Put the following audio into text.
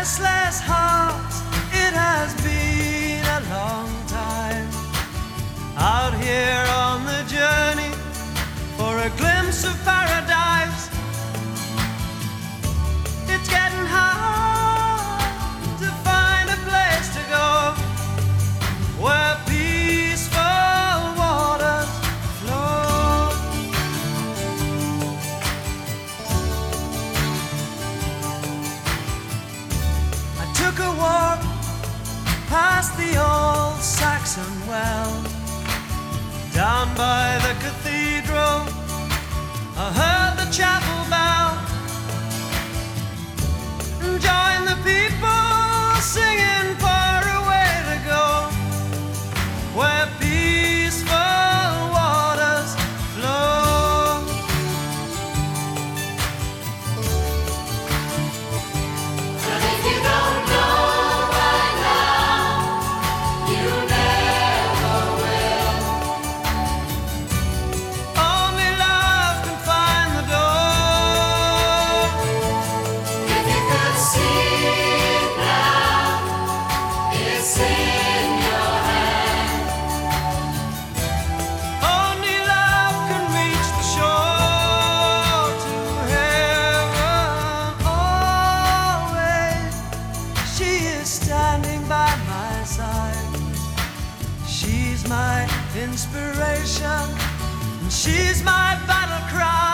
restless heart, it has been a long time out here on the journey for a glimpse of paradise. It's getting hard to find a place to go where peaceful waters flow. I took a walk past the old Saxon well, down by the cathedral. I heard the chapel bell and joined the people singing far away to go where peaceful waters flow. And if you don't know right now, you never will. Only love can find the door. If you could see it now, it's in your hand. Only love can reach the shore to heaven. Always, she is standing by my side. She's my inspiration, and she's my battle cry.